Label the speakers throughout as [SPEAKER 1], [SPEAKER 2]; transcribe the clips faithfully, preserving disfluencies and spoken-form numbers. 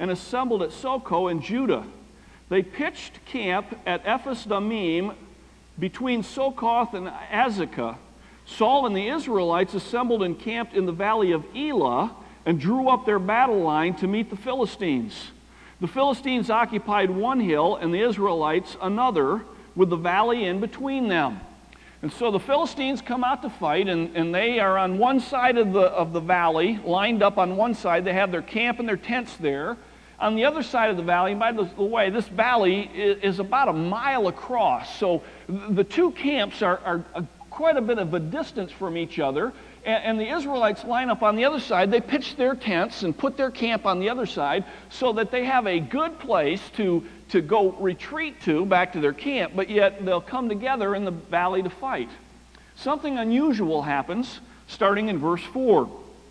[SPEAKER 1] and assembled at Socoh in Judah. They pitched camp at Ephes Dammim between Sokoth and Azekah. Saul and the Israelites assembled and camped in the valley of Elah and drew up their battle line to meet the Philistines. The Philistines occupied one hill and the Israelites another, with the valley in between them. And so the Philistines come out to fight, and, and they are on one side of the, of the valley, lined up on one side. They have their camp and their tents there. On the other side of the valley, and by the way, this valley is, is about a mile across. So the two camps are, are a, quite a bit of a distance from each other. And, and the Israelites line up on the other side. They pitch their tents and put their camp on the other side so that they have a good place to, to go retreat to back to their camp, but yet they'll come together in the valley to fight. Something unusual happens starting in verse four.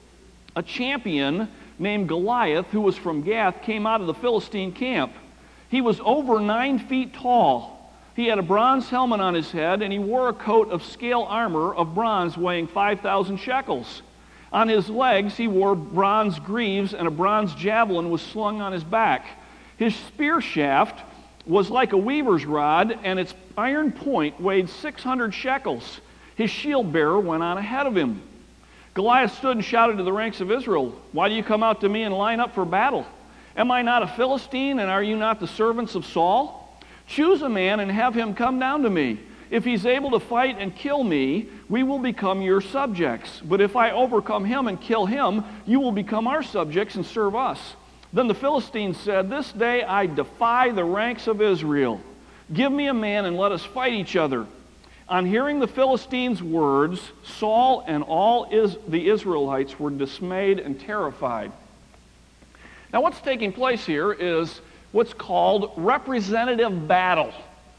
[SPEAKER 1] A champion named Goliath, who was from Gath, came out of the Philistine camp. He was over nine feet tall. He had a bronze helmet on his head, and he wore a coat of scale armor of bronze weighing five thousand shekels. On his legs he wore bronze greaves, and a bronze javelin was slung on his back. His spear shaft was like a weaver's rod, and its iron point weighed six hundred shekels. His shield bearer went on ahead of him. Goliath stood and shouted to the ranks of Israel, "Why do you come out to me and line up for battle? Am I not a Philistine, and are you not the servants of Saul? Choose a man and have him come down to me. If he's able to fight and kill me, we will become your subjects. But if I overcome him and kill him, you will become our subjects and serve us." Then the Philistines said, "This day I defy the ranks of Israel. Give me a man and let us fight each other." On hearing the Philistines' words, Saul and all is, the Israelites were dismayed and terrified. Now what's taking place here is what's called representative battle.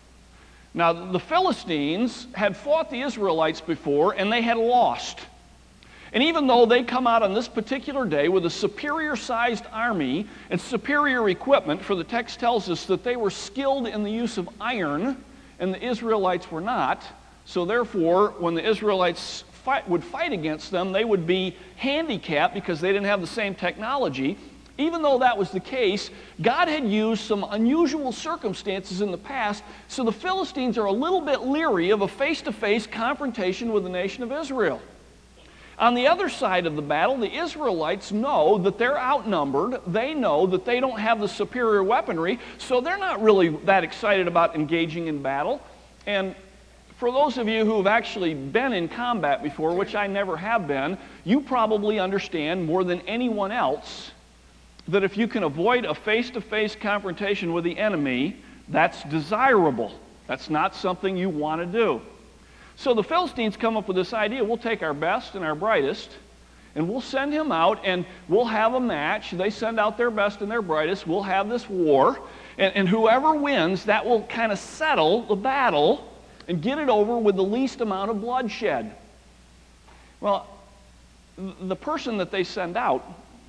[SPEAKER 1] Now the Philistines had fought the Israelites before, and they had lost. And even though they come out on this particular day with a superior-sized army and superior equipment, for the text tells us that they were skilled in the use of iron, and the Israelites were not, so therefore, when the Israelites fight, would fight against them, they would be handicapped because they didn't have the same technology. Even though that was the case, God had used some unusual circumstances in the past, so the Philistines are a little bit leery of a face-to-face confrontation with the nation of Israel. On the other side of the battle, the Israelites know that they're outnumbered. They know that they don't have the superior weaponry, so they're not really that excited about engaging in battle. And for those of you who have actually been in combat before, which I never have been, you probably understand more than anyone else that if you can avoid a face-to-face confrontation with the enemy, that's desirable. That's not something you want to do. So the Philistines come up with this idea: we'll take our best and our brightest, and we'll send him out, and we'll have a match. They send out their best and their brightest. We'll have this war, and, and whoever wins, that will kind of settle the battle and get it over with the least amount of bloodshed. Well, the person that they send out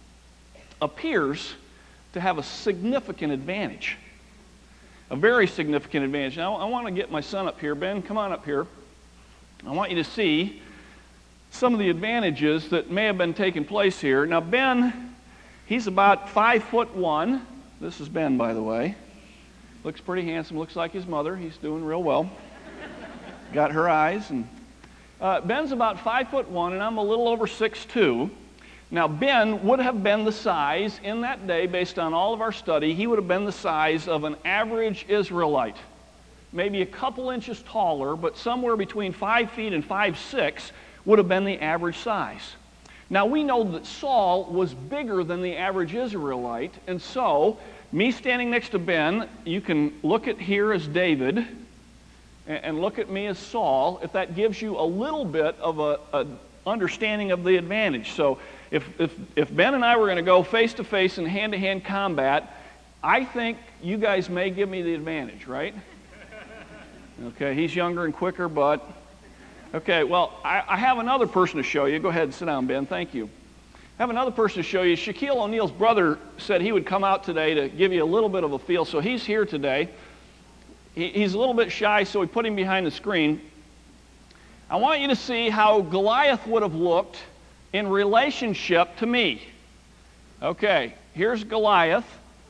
[SPEAKER 1] appears to have a significant advantage, a very significant advantage. Now, I want to get my son up here. Ben, come on up here. I want you to see some of the advantages that may have been taking place here. Now, Ben, he's about five foot one. This is Ben, by the way. Looks pretty handsome. Looks like his mother. He's doing real well. Got her eyes. And uh, Ben's about five foot one, and I'm a little over six two. Now, Ben would have been the size in that day, based on all of our study, he would have been the size of an average Israelite. Maybe a couple inches taller, but somewhere between five feet and five six would have been the average size. Now, we know that Saul was bigger than the average Israelite, and so, me standing next to Ben, you can look at here as David, and look at me as Saul, if that gives you a little bit of a, a understanding of the advantage. So, if, if, if Ben and I were going to go face-to-face in hand-to-hand combat, I think you guys may give me the advantage, right? Okay, he's younger and quicker, but... Okay, well, I, I have another person to show you. Go ahead and sit down, Ben. Thank you. I have another person to show you. Shaquille O'Neal's brother said he would come out today to give you a little bit of a feel, so he's here today. He, he's a little bit shy, so we put him behind the screen. I want you to see how Goliath would have looked in relationship to me. Okay, here's Goliath.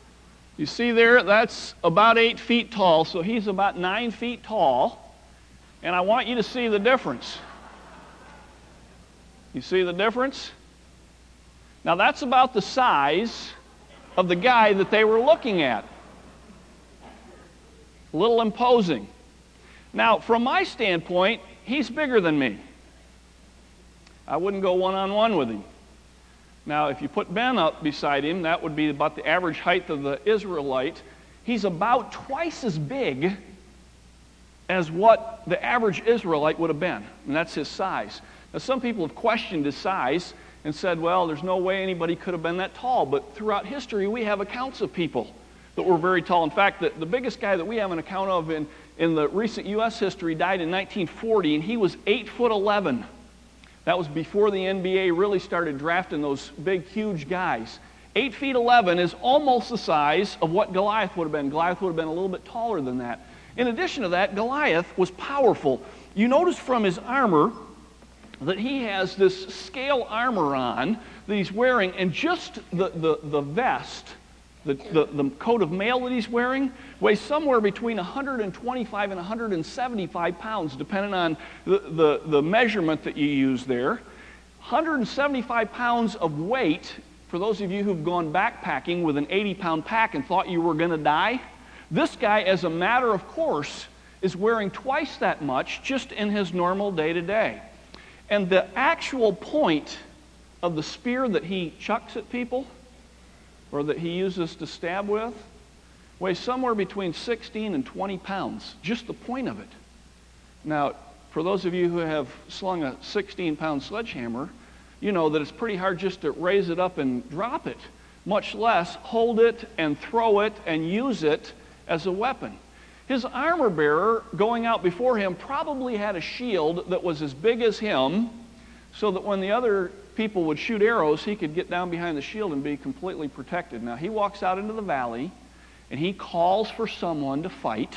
[SPEAKER 1] You see there, that's about eight feet tall, so he's about nine feet tall. And I want you to see the difference. You see the difference? Now that's about the size of the guy that they were looking at. A little imposing. Now, from my standpoint, he's bigger than me. I wouldn't go one-on-one with him. Now, if you put Ben up beside him, that would be about the average height of the Israelite. He's about twice as big as what the average Israelite would have been, and that's his size. Now, some people have questioned his size and said, well, there's no way anybody could have been that tall, but throughout history, we have accounts of people that were very tall. In fact, the, the biggest guy that we have an account of in, in the recent U S history died in nineteen forty, and he was eight foot eleven. That was before the N B A really started drafting those big, huge guys. eight feet eleven is almost the size of what Goliath would have been. Goliath would have been a little bit taller than that. In addition to that, Goliath was powerful. You notice from his armor that he has this scale armor on that he's wearing, and just the, the, the vest, the, the, the coat of mail that he's wearing, weighs somewhere between one hundred twenty-five and one hundred seventy-five pounds, depending on the, the, the measurement that you use there. one hundred seventy-five pounds of weight, for those of you who've gone backpacking with an eighty pound pack and thought you were going to die, this guy, as a matter of course, is wearing twice that much just in his normal day-to-day. And the actual point of the spear that he chucks at people, or that he uses to stab with, weighs somewhere between sixteen and twenty pounds, just the point of it. Now, for those of you who have slung a sixteen pound sledgehammer, you know that it's pretty hard just to raise it up and drop it, much less hold it and throw it and use it as a weapon. His armor bearer going out before him probably had a shield that was as big as him, so that when the other people would shoot arrows, he could get down behind the shield and be completely protected. Now, he walks out into the valley, and he calls for someone to fight.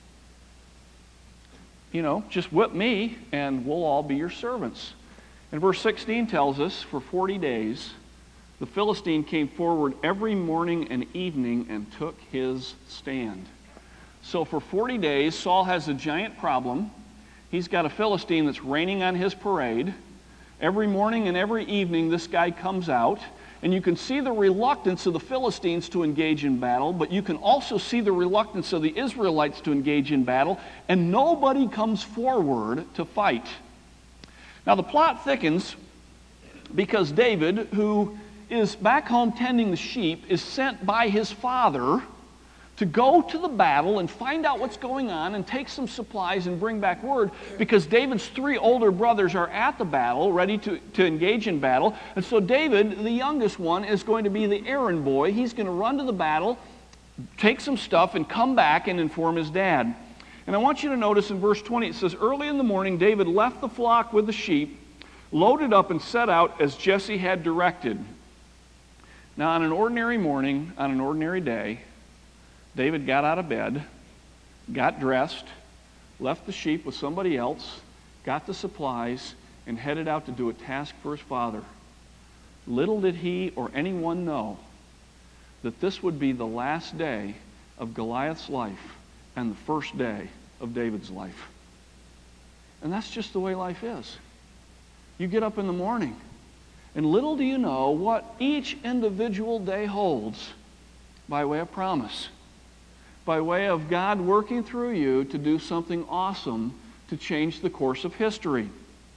[SPEAKER 1] You know, just whip me, and we'll all be your servants. And verse sixteen tells us, for forty days, the Philistine came forward every morning and evening and took his stand. So for forty days, Saul has a giant problem. He's got a Philistine that's raining on his parade. Every morning and every evening, this guy comes out, and you can see the reluctance of the Philistines to engage in battle, but you can also see the reluctance of the Israelites to engage in battle, and nobody comes forward to fight. Now, the plot thickens because David, who is back home tending the sheep, is sent by his father to go to the battle and find out what's going on and take some supplies and bring back word, because David's three older brothers are at the battle, ready to, to engage in battle. And so David, the youngest one, is going to be the errand boy. He's going to run to the battle, take some stuff, and come back and inform his dad. And I want you to notice in verse twenty, it says, early in the morning, David left the flock with the sheep, loaded up, and set out as Jesse had directed. Now, on an ordinary morning, on an ordinary day, David got out of bed, got dressed, left the sheep with somebody else, got the supplies, and headed out to do a task for his father. Little did he or anyone know that this would be the last day of Goliath's life and the first day of David's life. And that's just the way life is. You get up in the morning, and little do you know what each individual day holds by way of promise, by way of God working through you to do something awesome to change the course of history.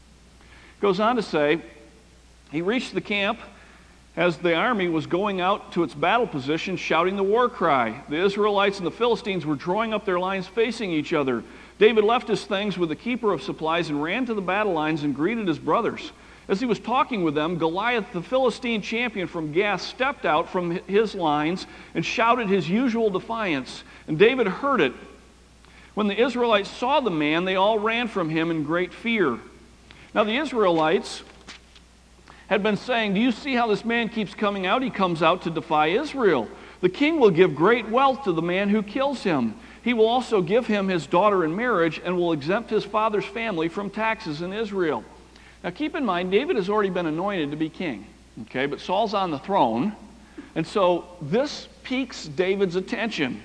[SPEAKER 1] Goes on to say, he reached the camp as the army was going out to its battle position, shouting the war cry. The Israelites and the Philistines were drawing up their lines facing each other. David left his things with the keeper of supplies and ran to the battle lines and greeted his brothers. As he was talking with them, Goliath, the Philistine champion from Gath, stepped out from his lines and shouted his usual defiance. And David heard it. When the Israelites saw the man, they all ran from him in great fear. Now the Israelites had been saying, do you see how this man keeps coming out? He comes out to defy Israel. The king will give great wealth to the man who kills him. He will also give him his daughter in marriage and will exempt his father's family from taxes in Israel. Now keep in mind, David has already been anointed to be king, okay? But Saul's on the throne, and so this piques David's attention.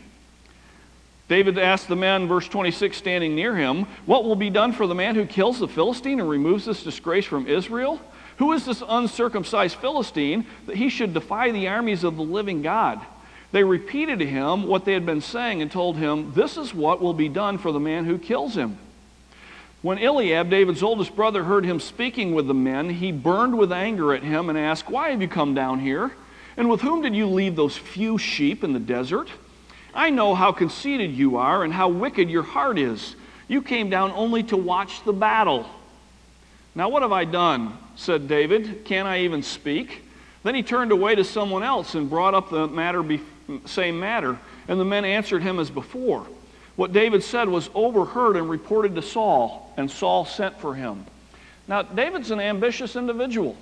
[SPEAKER 1] David asked the men, verse twenty-six, standing near him, "What will be done for the man who kills the Philistine and removes this disgrace from Israel? Who is this uncircumcised Philistine that he should defy the armies of the living God?" They repeated to him what they had been saying and told him, "This is what will be done for the man who kills him." When Eliab, David's oldest brother, heard him speaking with the men, he burned with anger at him and asked, "Why have you come down here? And with whom did you leave those few sheep in the desert? I know how conceited you are and how wicked your heart is. You came down only to watch the battle." "Now what have I done?" said David. "Can't I even speak?" Then he turned away to someone else and brought up the matter, same matter, and the men answered him as before. What David said was overheard and reported to Saul, and Saul sent for him. Now, David's an ambitious individual.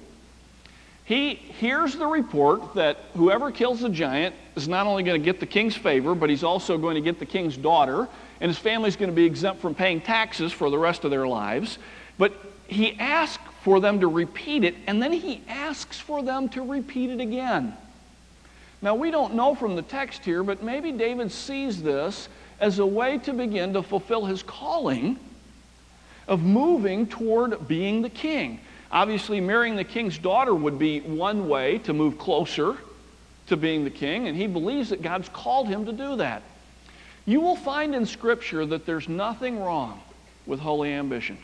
[SPEAKER 1] He hears the report that whoever kills the giant is not only going to get the king's favor, but he's also going to get the king's daughter, and his family's going to be exempt from paying taxes for the rest of their lives. But he asks for them to repeat it, and then he asks for them to repeat it again. Now, we don't know from the text here, but maybe David sees this as a way to begin to fulfill his calling of moving toward being the king. Obviously, marrying the king's daughter would be one way to move closer to being the king, and he believes that God's called him to do that. You will find in Scripture that there's nothing wrong with holy ambition.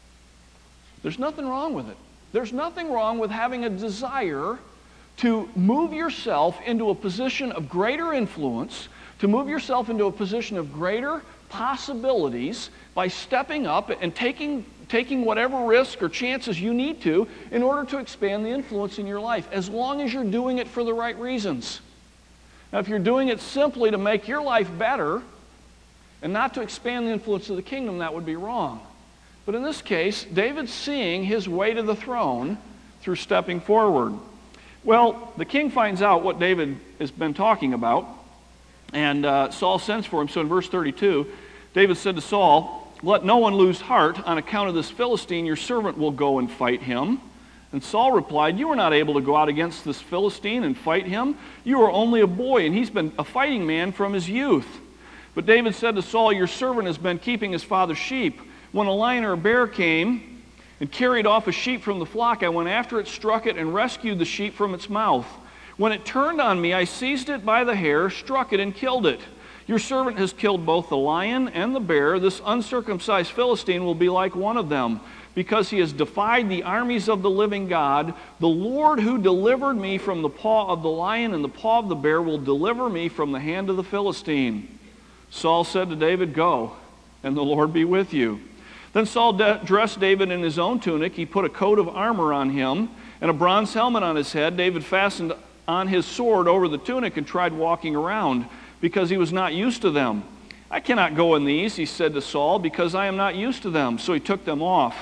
[SPEAKER 1] There's nothing wrong with it. There's nothing wrong with having a desire to move yourself into a position of greater influence, to move yourself into a position of greater possibilities by stepping up and taking, taking whatever risk or chances you need to in order to expand the influence in your life, as long as you're doing it for the right reasons. Now, if you're doing it simply to make your life better and not to expand the influence of the kingdom, that would be wrong. But in this case, David's seeing his way to the throne through stepping forward. Well, the king finds out what David has been talking about, and uh, Saul sends for him. So in verse thirty-two, David said to Saul, "Let no one lose heart on account of this Philistine. Your servant will go and fight him." And Saul replied, "You are not able to go out against this Philistine and fight him. You are only a boy, and he's been a fighting man from his youth." But David said to Saul, "Your servant has been keeping his father's sheep. When a lion or a bear came and carried off a sheep from the flock, I went after it, struck it, and rescued the sheep from its mouth. When it turned on me, I seized it by the hair, struck it, and killed it. Your servant has killed both the lion and the bear. This uncircumcised Philistine will be like one of them, because he has defied the armies of the living God. The Lord who delivered me from the paw of the lion and the paw of the bear will deliver me from the hand of the Philistine." Saul said to David, "Go, and the Lord be with you." Then Saul de- dressed David in his own tunic. He put a coat of armor on him and a bronze helmet on his head. David fastened on his sword over the tunic and tried walking around, because he was not used to them. "I cannot go in these," he said to Saul, "because I am not used to them." So he took them off.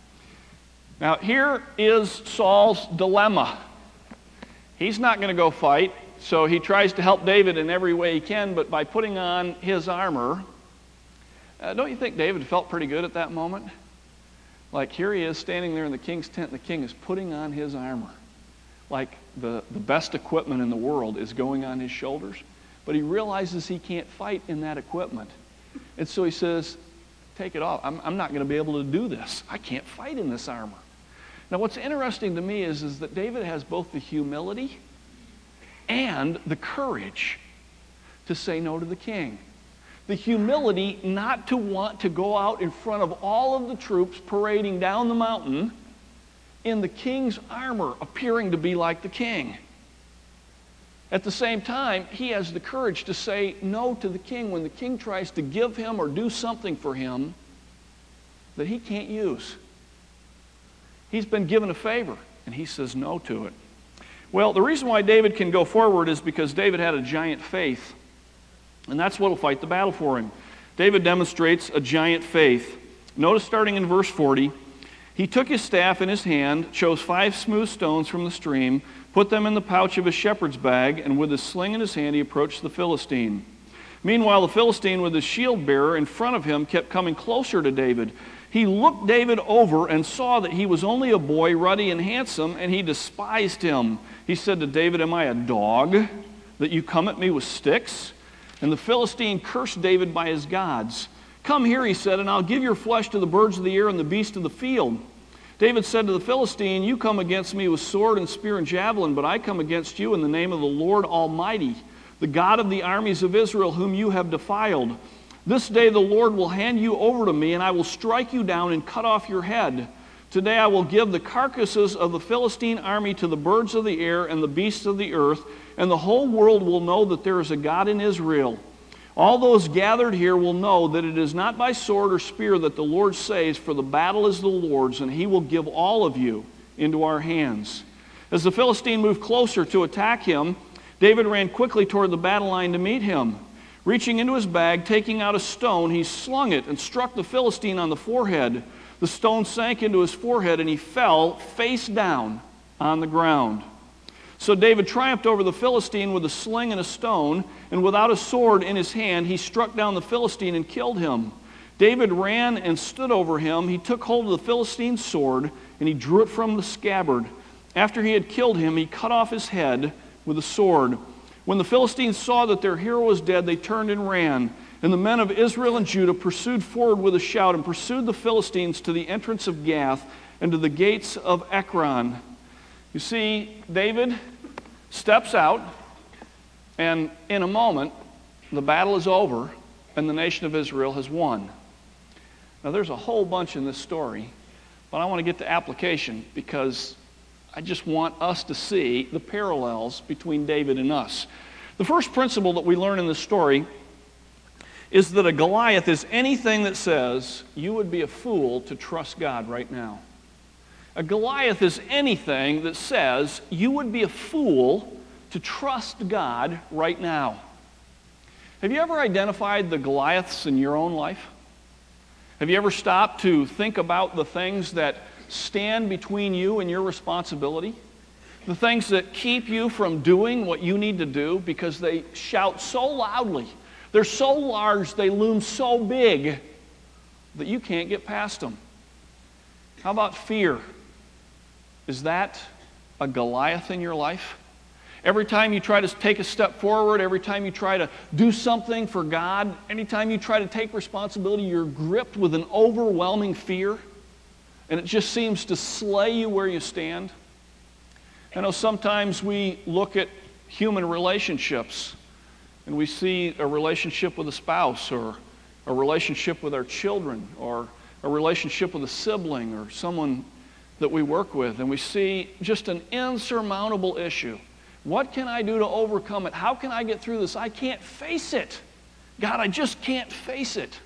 [SPEAKER 1] Now here is Saul's dilemma. He's not going to go fight, so he tries to help David in every way he can, but by putting on his armor. Uh, don't you think David felt pretty good at that moment? Like, here he is standing there in the king's tent, and the king is putting on his armor. Like the, the best equipment in the world is going on his shoulders. But he realizes he can't fight in that equipment. And so he says, "Take it off. I'm, I'm not going to be able to do this. I can't fight in this armor." Now what's interesting to me is, is that David has both the humility and the courage to say no to the king. The humility not to want to go out in front of all of the troops parading down the mountain in the king's armor, appearing to be like the king. At the same time, he has the courage to say no to the king when the king tries to give him or do something for him that he can't use. He's been given a favor, and he says no to it. Well, the reason why David can go forward is because David had a giant faith. And that's what will fight the battle for him. David demonstrates a giant faith. Notice starting in verse forty, he took his staff in his hand, chose five smooth stones from the stream, put them in the pouch of his shepherd's bag, and with his sling in his hand he approached the Philistine. Meanwhile, the Philistine with his shield bearer in front of him kept coming closer to David. He looked David over and saw that he was only a boy, ruddy and handsome, and he despised him. He said to David, "Am I a dog that you come at me with sticks?" And the Philistine cursed David by his gods. "Come here," he said, "and I'll give your flesh to the birds of the air and the beasts of the field." David said to the Philistine, "You come against me with sword and spear and javelin, but I come against you in the name of the Lord Almighty, the God of the armies of Israel, whom you have defiled. This day the Lord will hand you over to me, and I will strike you down and cut off your head. Today I will give the carcasses of the Philistine army to the birds of the air and the beasts of the earth, and the whole world will know that there is a God in Israel. All those gathered here will know that it is not by sword or spear that the Lord saves, for the battle is the Lord's, and he will give all of you into our hands." As the Philistine moved closer to attack him, David ran quickly toward the battle line to meet him. Reaching into his bag, taking out a stone, he slung it and struck the Philistine on the forehead. The stone sank into his forehead, and he fell face down on the ground. So David triumphed over the Philistine with a sling and a stone, and without a sword in his hand, he struck down the Philistine and killed him. David ran and stood over him. He took hold of the Philistine's sword, and he drew it from the scabbard. After he had killed him, he cut off his head with a sword. When the Philistines saw that their hero was dead, they turned and ran. And the men of Israel and Judah pursued forward with a shout and pursued the Philistines to the entrance of Gath and to the gates of Ekron. You see, David steps out, and in a moment, the battle is over, and the nation of Israel has won. Now, there's a whole bunch in this story, but I want to get to application because I just want us to see the parallels between David and us. The first principle that we learn in this story is that a Goliath is anything that says you would be a fool to trust God right now. A Goliath is anything that says you would be a fool to trust God right now. Have you ever identified the Goliaths in your own life? Have you ever stopped to think about the things that stand between you and your responsibility? The things that keep you from doing what you need to do because they shout so loudly. They're so large, they loom so big that you can't get past them. How about fear? Is that a Goliath in your life? Every time you try to take a step forward, every time you try to do something for God, anytime you try to take responsibility, you're gripped with an overwhelming fear, and it just seems to slay you where you stand. I know sometimes we look at human relationships, and we see a relationship with a spouse, or a relationship with our children, or a relationship with a sibling, or someone that we work with, and we see just an insurmountable issue. What can I do to overcome it? How can I get through this? I can't face it. God, I just can't face it.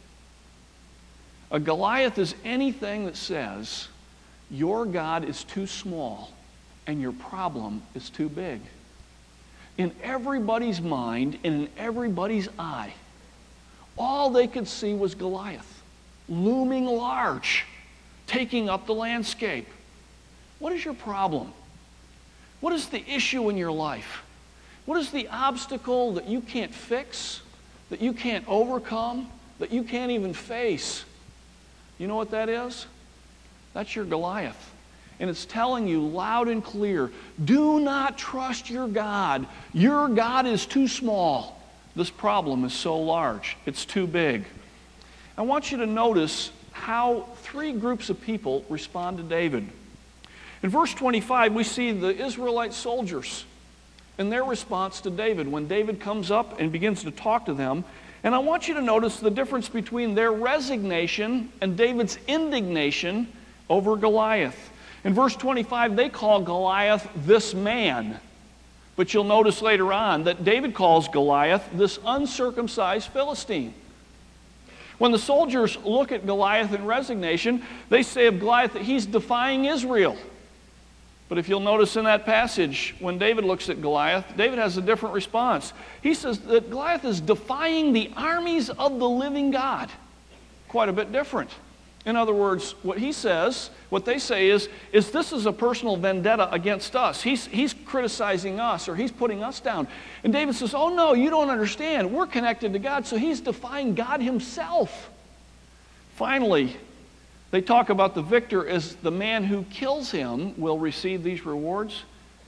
[SPEAKER 1] A Goliath is anything that says your God is too small and your problem is too big. In everybody's mind and in everybody's eye, all they could see was Goliath, looming large, taking up the landscape. What is your problem? What is the issue in your life? What is the obstacle that you can't fix, that you can't overcome, that you can't even face? You know what that is? That's your Goliath. And it's telling you loud and clear, do not trust your God. Your God is too small. This problem is so large. It's too big. I want you to notice how three groups of people respond to David. In verse twenty-five, we see the Israelite soldiers and their response to David when David comes up and begins to talk to them. And I want you to notice the difference between their resignation and David's indignation over Goliath. In verse twenty-five, they call Goliath this man. But you'll notice later on that David calls Goliath this uncircumcised Philistine. When the soldiers look at Goliath in resignation, they say of Goliath that he's defying Israel. But if you'll notice in that passage, when David looks at Goliath, David has a different response. He says that Goliath is defying the armies of the living God. Quite a bit different. In other words, what he says, what they say is, is this is a personal vendetta against us. He's, he's criticizing us, or he's putting us down. And David says, oh no, you don't understand. We're connected to God, so he's defying God himself. Finally, they talk about the victor as the man who kills him will receive these rewards.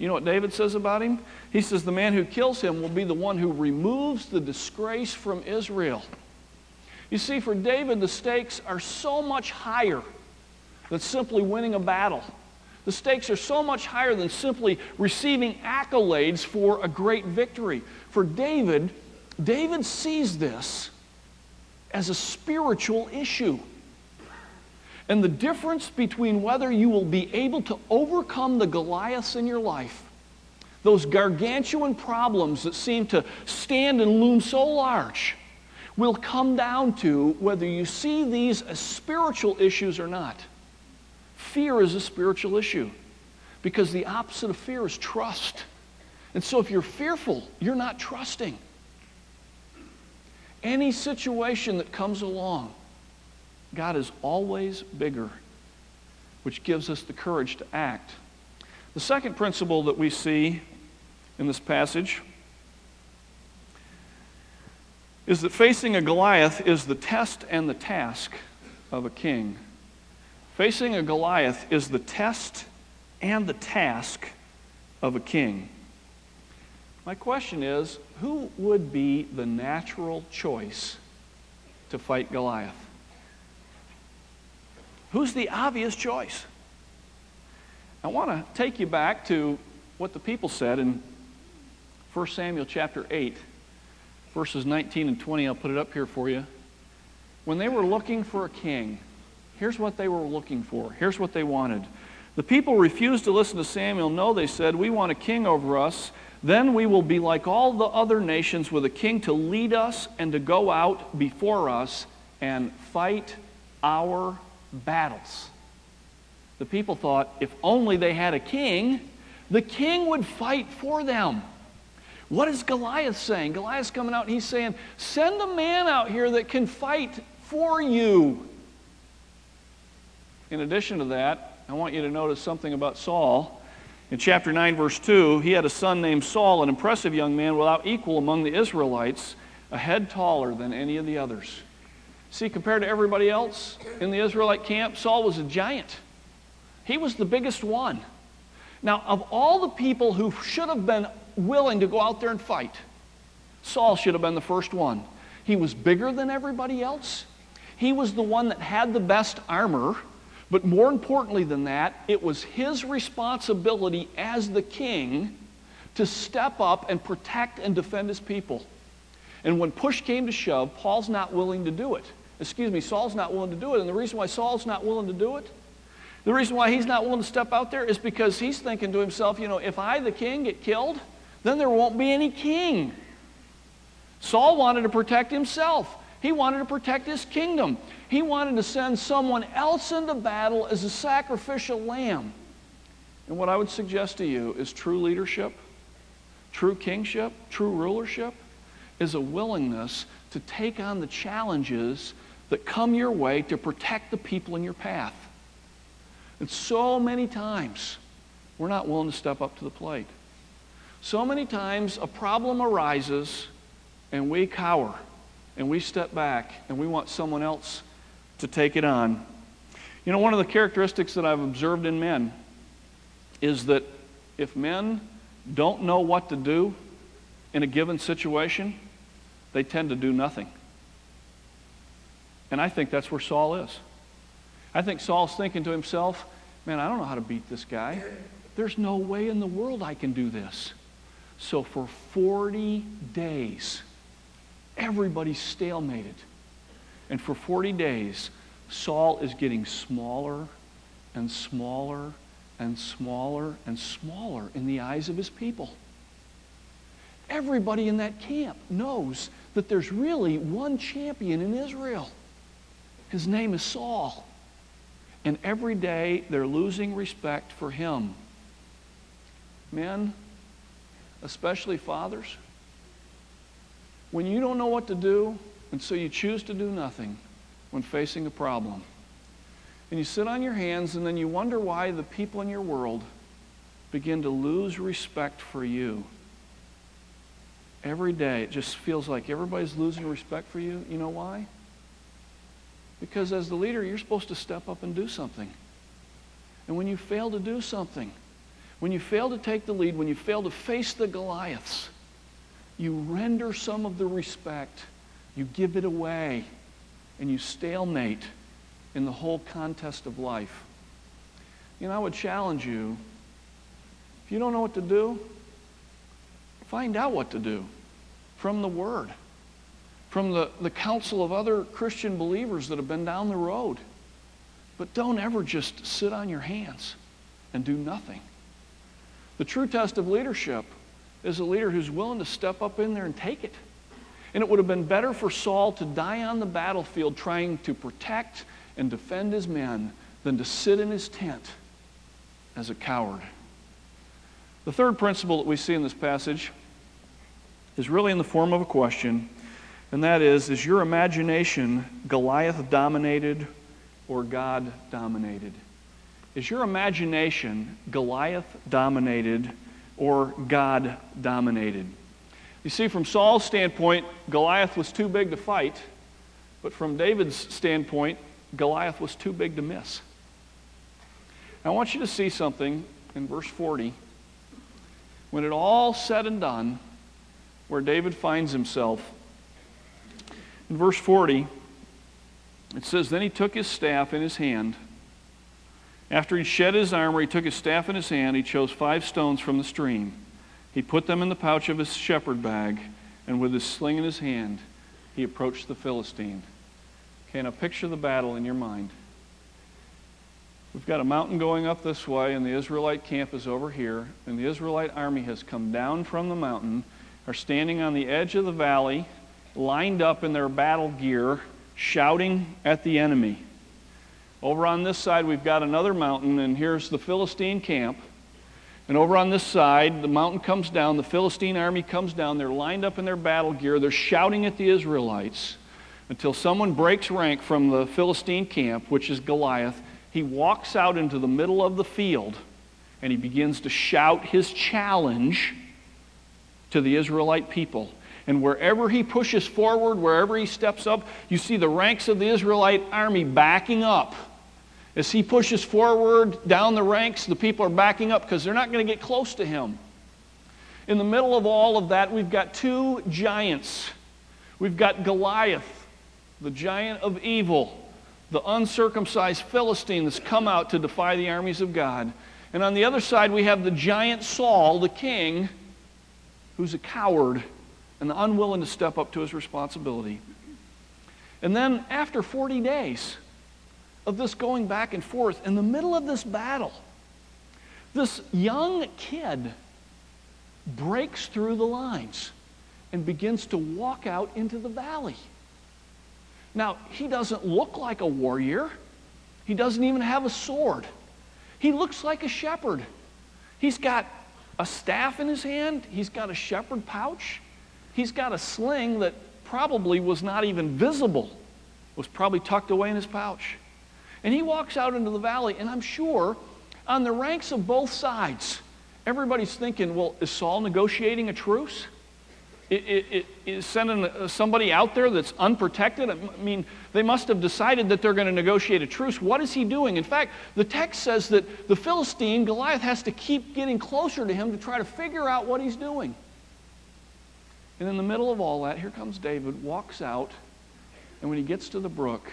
[SPEAKER 1] You know what David says about him? He says the man who kills him will be the one who removes the disgrace from Israel. You see, for David, the stakes are so much higher than simply winning a battle. The stakes are so much higher than simply receiving accolades for a great victory. For David, David sees this as a spiritual issue. And the difference between whether you will be able to overcome the Goliaths in your life, those gargantuan problems that seem to stand and loom so large, will come down to whether you see these as spiritual issues or not. Fear is a spiritual issue because the opposite of fear is trust. And so if you're fearful, you're not trusting. Any situation that comes along, God is always bigger, which gives us the courage to act. The second principle that we see in this passage is that facing a Goliath is the test and the task of a king. Facing a Goliath is the test and the task of a king. My question is, who would be the natural choice to fight Goliath? Who's the obvious choice? I want to take you back to what the people said in First Samuel chapter eight, verses nineteen and twenty. I'll put it up here for you. When they were looking for a king, here's what they were looking for. Here's what they wanted. The people refused to listen to Samuel. No, they said, we want a king over us. Then we will be like all the other nations with a king to lead us and to go out before us and fight our battles. The people thought if only they had a king, the king would fight for them. What is Goliath saying? Goliath's coming out and he's saying, send a man out here that can fight for you. In addition to that, I want you to notice something about Saul. In chapter nine, verse two, he had a son named Saul, an impressive young man without equal among the Israelites, a head taller than any of the others. See, compared to everybody else in the Israelite camp, Saul was a giant. He was the biggest one. Now, of all the people who should have been willing to go out there and fight, Saul should have been the first one. He was bigger than everybody else. He was the one that had the best armor. But more importantly than that, it was his responsibility as the king to step up and protect and defend his people. And when push came to shove, Paul's not willing to do it. Excuse me, Saul's not willing to do it. And the reason why Saul's not willing to do it, the reason why he's not willing to step out there is because he's thinking to himself, you know, if I, the king, get killed, then there won't be any king. Saul wanted to protect himself. He wanted to protect his kingdom. He wanted to send someone else into battle as a sacrificial lamb. And what I would suggest to you is true leadership, true kingship, true rulership is a willingness to take on the challenges that come your way to protect the people in your path. And so many times, we're not willing to step up to the plate. So many times, a problem arises, and we cower, and we step back, and we want someone else to take it on. You know, one of the characteristics that I've observed in men is that if men don't know what to do in a given situation, they tend to do nothing. And I think that's where Saul is. I think Saul's thinking to himself, man, I don't know how to beat this guy. There's no way in the world I can do this. So for forty days, everybody's stalemated. And for forty days, Saul is getting smaller and smaller and smaller and smaller in the eyes of his people. Everybody in that camp knows that there's really one champion in Israel. His name is Saul. And every day they're losing respect for him. Men, especially fathers, when you don't know what to do, and so you choose to do nothing when facing a problem, and you sit on your hands and then you wonder why the people in your world begin to lose respect for you. Every day it just feels like everybody's losing respect for you. You know why? Because as the leader, you're supposed to step up and do something. And when you fail to do something, when you fail to take the lead, when you fail to face the Goliaths, you render some of the respect, you give it away, and you stalemate in the whole contest of life. You know, I would challenge you, if you don't know what to do, find out what to do from the Word, from the, the counsel of other Christian believers that have been down the road. But don't ever just sit on your hands and do nothing. The true test of leadership is a leader who's willing to step up in there and take it. And it would have been better for Saul to die on the battlefield trying to protect and defend his men than to sit in his tent as a coward. The third principle that we see in this passage is really in the form of a question, and that is, is your imagination Goliath-dominated or God-dominated? Is your imagination Goliath-dominated or God-dominated? You see, from Saul's standpoint, Goliath was too big to fight, but from David's standpoint, Goliath was too big to miss. Now, I want you to see something in verse forty. When it all said and done, where David finds himself. In verse forty, it says, "Then he took his staff in his hand. After he shed his armor, he took his staff in his hand. He chose five stones from the stream. He put them in the pouch of his shepherd bag, and with his sling in his hand, he approached the Philistine." Okay, now picture the battle in your mind. We've got a mountain going up this way, and the Israelite camp is over here, and the Israelite army has come down from the mountain, are standing on the edge of the valley, lined up in their battle gear, shouting at the enemy. Over on this side, we've got another mountain, and here's the Philistine camp. And over on this side, the mountain comes down, the Philistine army comes down, they're lined up in their battle gear, they're shouting at the Israelites until someone breaks rank from the Philistine camp, which is Goliath. He walks out into the middle of the field, and he begins to shout his challenge to the Israelite people. And wherever he pushes forward, wherever he steps up, you see the ranks of the Israelite army backing up. As he pushes forward down the ranks, the people are backing up because they're not going to get close to him. In the middle of all of that, we've got two giants. We've got Goliath, the giant of evil, the uncircumcised Philistine that's come out to defy the armies of God. And on the other side, we have the giant Saul, the king, who's a coward and unwilling to step up to his responsibility. And then after forty days of this going back and forth, in the middle of this battle, this young kid breaks through the lines and begins to walk out into the valley. Now, he doesn't look like a warrior. He doesn't even have a sword. He looks like a shepherd. He's got a staff in his hand. He's got a shepherd pouch. He's got a sling that probably was not even visible. It was probably tucked away in his pouch. And he walks out into the valley, and I'm sure on the ranks of both sides, everybody's thinking, well, is Saul negotiating a truce? It, it, it, is sending somebody out there that's unprotected? I mean, they must have decided that they're going to negotiate a truce. What is he doing? In fact, the text says that the Philistine, Goliath, has to keep getting closer to him to try to figure out what he's doing. And in the middle of all that, here comes David, walks out, and when he gets to the brook,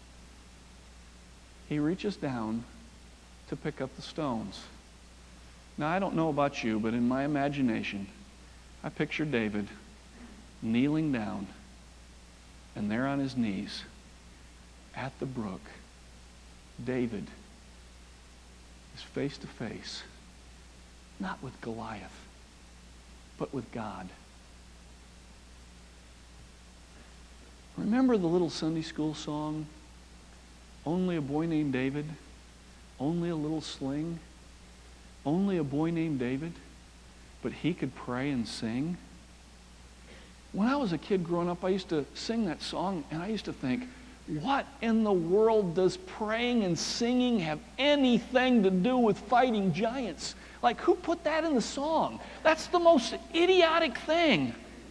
[SPEAKER 1] he reaches down to pick up the stones. Now, I don't know about you, but in my imagination, I picture David kneeling down, and there on his knees at the brook, David is face to face, not with Goliath, but with God. Remember the little Sunday school song, "Only a boy named David, only a little sling, only a boy named David, but he could pray and sing"? When I was a kid growing up, I used to sing that song, and I used to think, what in the world does praying and singing have anything to do with fighting giants? Like, who put that in the song? That's the most idiotic thing.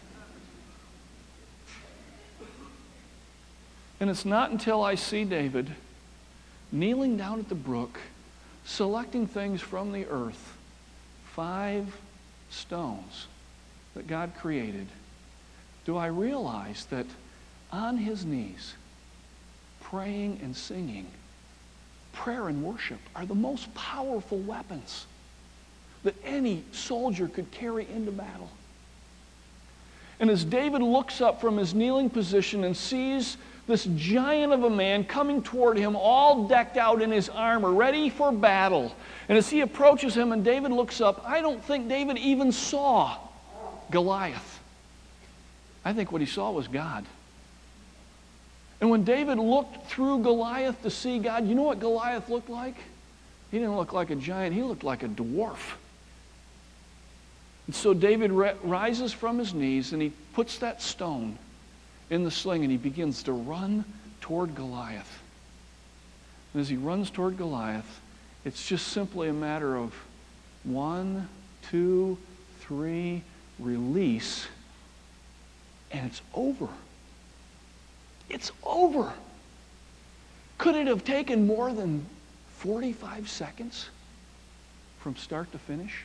[SPEAKER 1] And it's not until I see David kneeling down at the brook, selecting things from the earth five stones that God created, do I realize that on his knees, praying and singing, prayer and worship are the most powerful weapons that any soldier could carry into battle. And as David looks up from his kneeling position and sees this giant of a man coming toward him, all decked out in his armor, ready for battle, and as he approaches him and David looks up, I don't think David even saw Goliath. I think what he saw was God. And when David looked through Goliath to see God, you know what Goliath looked like? He didn't look like a giant. He looked like a dwarf. And so David rises from his knees and he puts that stone in the sling and he begins to run toward Goliath. And as he runs toward Goliath, it's just simply a matter of one, two, three, release, and it's over. It's over. Could it have taken more than forty-five seconds from start to finish?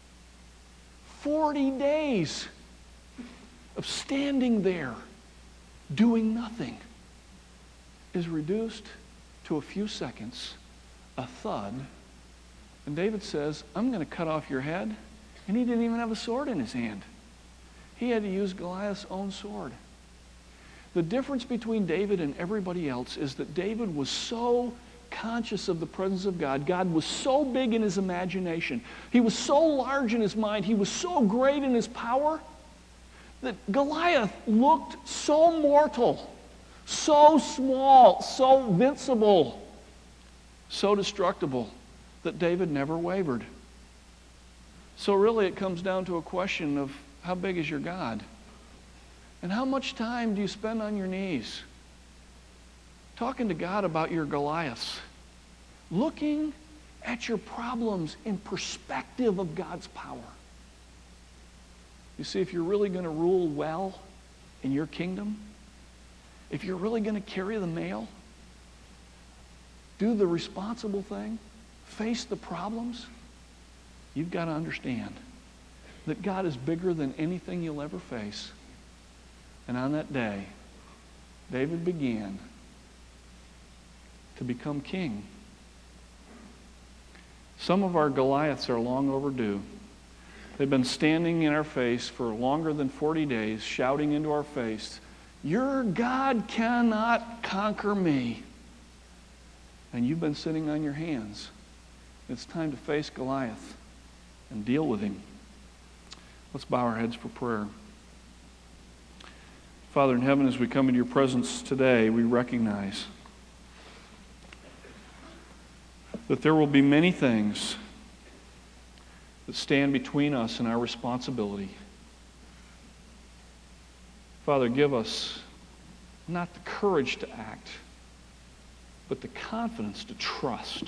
[SPEAKER 1] forty days of standing there doing nothing is reduced to a few seconds, a thud, and David says, I'm going to cut off your head. And he didn't even have a sword in his hand. He had to use Goliath's own sword. The difference between David and everybody else is that David was so conscious of the presence of God. God was so big in his imagination. He was so large in his mind. He was so great in his power that Goliath looked so mortal, so small, so invincible, so destructible that David never wavered. So really it comes down to a question of how big is your God? And how much time do you spend on your knees talking to God about your Goliaths, looking at your problems in perspective of God's power? You see, if you're really going to rule well in your kingdom, if you're really going to carry the mail, do the responsible thing, face the problems, you've got to understand that God is bigger than anything you'll ever face. And on that day, David began to become king. Some of our Goliaths are long overdue. They've been standing in our face for longer than forty days, shouting into our face, your God cannot conquer me. And you've been sitting on your hands. It's time to face Goliath and deal with him. Let's bow our heads for prayer. Father in heaven, as we come into your presence today, we recognize that there will be many things that stand between us and our responsibility. Father, give us not the courage to act, but the confidence to trust.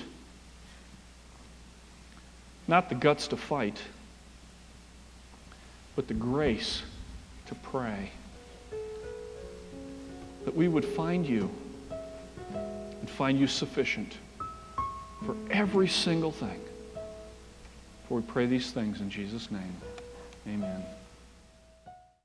[SPEAKER 1] Not the guts to fight, but the grace to pray. That we would find you and find you sufficient for every single thing. For we pray these things in Jesus' name. Amen.